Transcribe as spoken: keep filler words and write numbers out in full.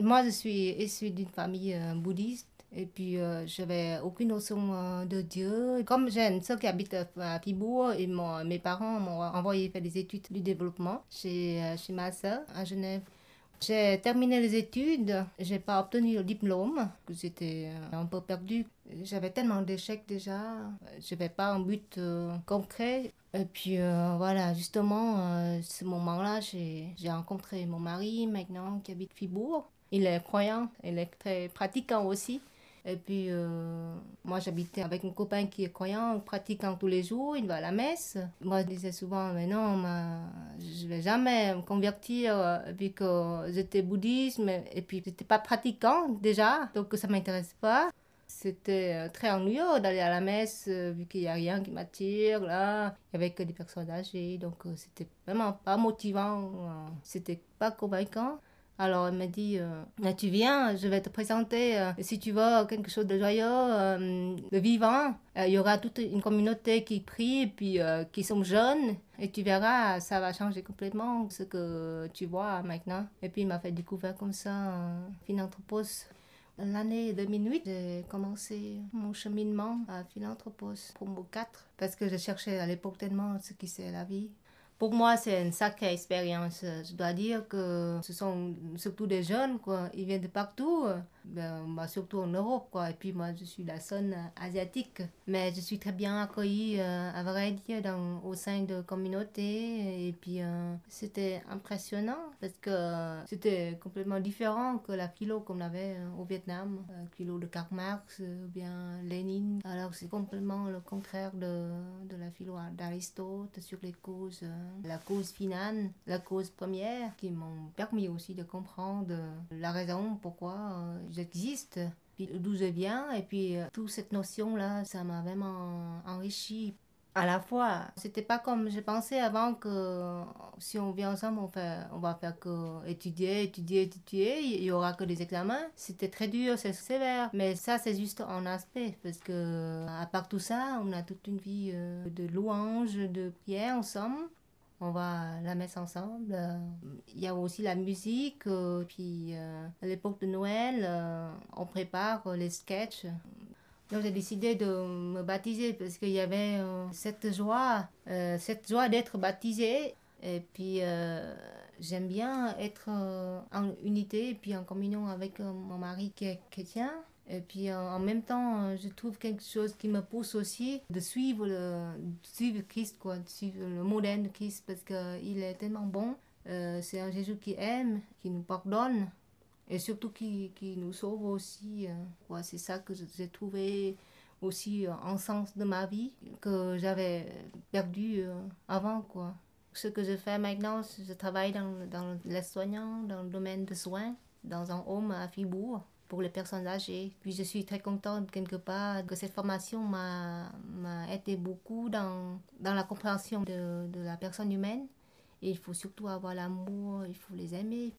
Moi, je suis issue d'une famille euh, bouddhiste. Et puis, euh, je n'avais aucune notion euh, de Dieu. Comme j'ai une sœur qui habite à, à Fribourg, et mon- mes parents m'ont envoyé faire des études du développement chez, euh, chez ma sœur à Genève. J'ai terminé les études, j'ai pas obtenu le diplôme, que j'étais euh, un peu perdue. J'avais tellement d'échecs déjà, je n'avais pas un but euh, concret. Et puis euh, voilà, justement, euh, ce moment-là, j'ai j'ai rencontré mon mari maintenant qui habite Fribourg. Il est croyant, il est très pratiquant aussi. Et puis, euh, moi, j'habitais avec un copain qui est croyant, pratiquant tous les jours, il va à la messe. Moi, je disais souvent, mais non, ma- je vais jamais me convertir, euh, vu que j'étais bouddhiste, mais- et puis j'étais pas pratiquant déjà, donc ça m'intéresse pas. C'était euh, très ennuyeux d'aller à la messe, euh, vu qu'il n'y a rien qui m'attire, là. Il n'y avait que des personnes âgées, donc euh, c'était vraiment pas motivant, euh, c'était pas convaincant. Alors elle m'a dit, euh, ah, tu viens, je vais te présenter, euh, si tu veux, quelque chose de joyeux, euh, de vivant. Euh, Il y aura toute une communauté qui prie, et puis euh, qui sont jeunes, et tu verras, ça va changer complètement ce que tu vois maintenant. Et puis il m'a fait découvrir comme ça euh, Philanthropos. L'année deux mille huit, j'ai commencé mon cheminement à Philanthropos, promo quatre, parce que je cherchais à l'époque tellement ce qui c'est la vie. Pour moi, c'est une sacrée expérience. Je dois dire que ce sont surtout des jeunes, quoi. Ils viennent de partout, ben, bah, surtout en Europe, quoi. Et puis moi, je suis la seule asiatique. Mais je suis très bien accueillie, euh, à vrai dire, dans, au sein de communautés. Et puis, euh, c'était impressionnant parce que euh, c'était complètement différent que la philo qu'on avait euh, au Vietnam. La philo de Karl Marx euh, ou bien Lénine. Alors, c'est complètement le contraire de, de la philo d'Aristote sur les causes. Euh, la cause finale, la cause première, qui m'ont permis aussi de comprendre la raison pourquoi euh, j'existe, puis d'où je viens, et puis euh, toute cette notion-là, ça m'a vraiment enrichi. À la fois, c'était pas comme je pensais avant que si on vient ensemble, on, fait, on va faire que étudier, étudier, étudier, il y aura que des examens. C'était très dur, c'est sévère, mais ça c'est juste un aspect parce que à part tout ça, on a toute une vie euh, de louanges, de prières ensemble. On va à la messe ensemble. Euh, Il y a aussi la musique. Euh, puis euh, à l'époque de Noël, euh, on prépare euh, les sketchs. Donc j'ai décidé de me baptiser parce qu'il y avait euh, cette joie, euh, cette joie d'être baptisé. Et puis euh, j'aime bien être euh, en unité et puis en communion avec euh, mon mari qui est chrétien. Et puis euh, en même temps, euh, je trouve quelque chose qui me pousse aussi de suivre, le, de suivre Christ, quoi, de suivre le modèle de Christ parce qu'il est tellement bon. Euh, c'est un Jésus qui aime, qui nous pardonne et surtout qui, qui nous sauve aussi. Euh, ouais, c'est ça que j'ai trouvé aussi euh, en sens de ma vie que j'avais perdu euh, avant, quoi. Ce que je fais maintenant, je travaille dans, dans les soignants, dans le domaine de soins, dans un home à Fribourg pour les personnes âgées. Puis je suis très contente quelque part que cette formation m'a, m'a aidé beaucoup dans, dans la compréhension de, de la personne humaine. Et il faut surtout avoir l'amour, il faut les aimer,